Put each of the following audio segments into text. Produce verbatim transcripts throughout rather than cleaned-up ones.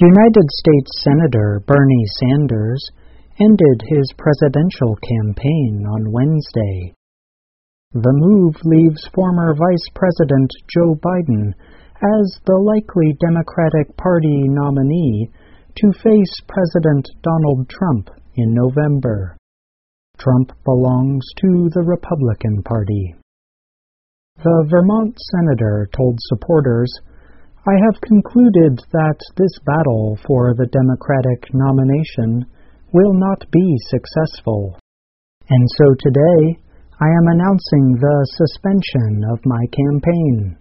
United States Senator Bernie Sanders ended his presidential campaign on Wednesday. The move leaves former Vice President Joe Biden as the likely Democratic Party nominee to face President Donald Trump in November. Trump belongs to the Republican Party. The Vermont senator told supporters, "I have concluded that this battle for the Democratic nomination will not be successful, and so today I am announcing the suspension of my campaign."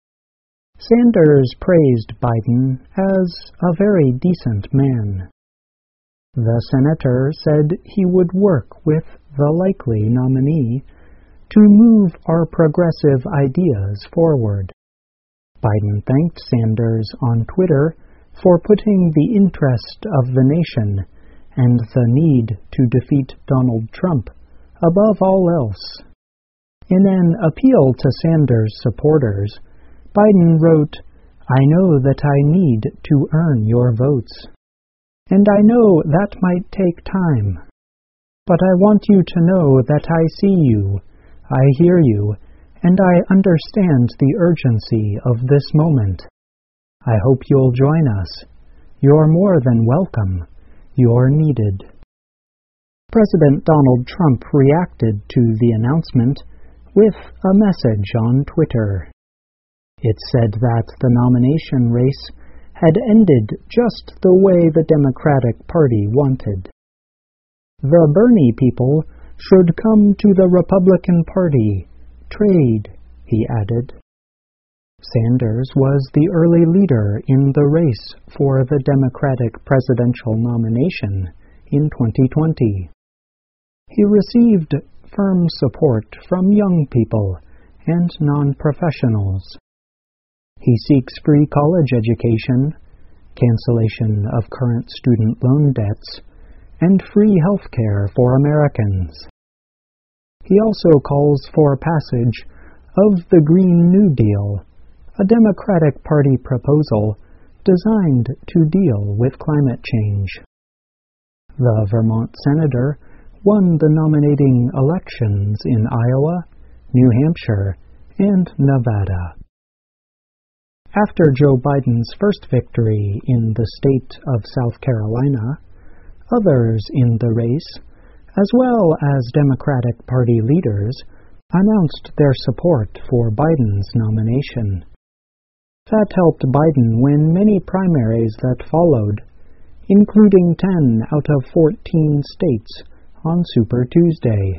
Sanders praised Biden as a very decent man. The senator said he would work with the likely nominee to move our progressive ideas forward. Biden thanked Sanders on Twitter for putting the interest of the nation and the need to defeat Donald Trump above all else. In an appeal to Sanders' supporters, Biden wrote, "I know that I need to earn your votes, and I know that might take time. But I want you to know that I see you, I hear you, and I understand the urgency of this moment. I hope you'll join us. You're more than welcome. You're needed." President Donald Trump reacted to the announcement with a message on Twitter. It said that the nomination race had ended just the way the Democratic Party wanted. The Bernie people should come to the Republican Party, trade, he added. Sanders was the early leader in the race for the Democratic presidential nomination in twenty twenty. He received firm support from young people and non-professionals. He seeks free college education, cancellation of current student loan debts, and free health care for Americans. He also calls for passage of the Green New Deal, a Democratic Party proposal designed to deal with climate change. The Vermont senator won the nominating elections in Iowa, New Hampshire, and Nevada. After Joe Biden's first victory in the state of South Carolina, others in the race, as well as Democratic Party leaders, announced their support for Biden's nomination. That helped Biden win many primaries that followed, including ten out of fourteen states on Super Tuesday.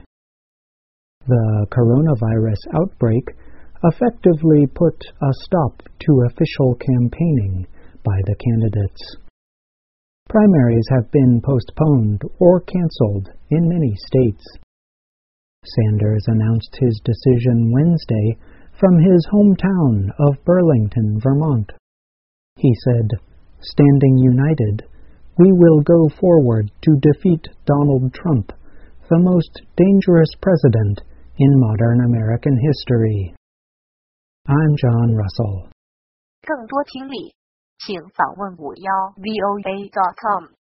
The coronavirus outbreak effectively put a stop to official campaigning by the candidates. Primaries have been postponed or canceled in many states. Sanders announced his decision Wednesday from his hometown of Burlington, Vermont. He said, "Standing united, we will go forward to defeat Donald Trump, the most dangerous president in modern American history." I'm John Russell. 更多听力，请访问五幺 V O A dot com。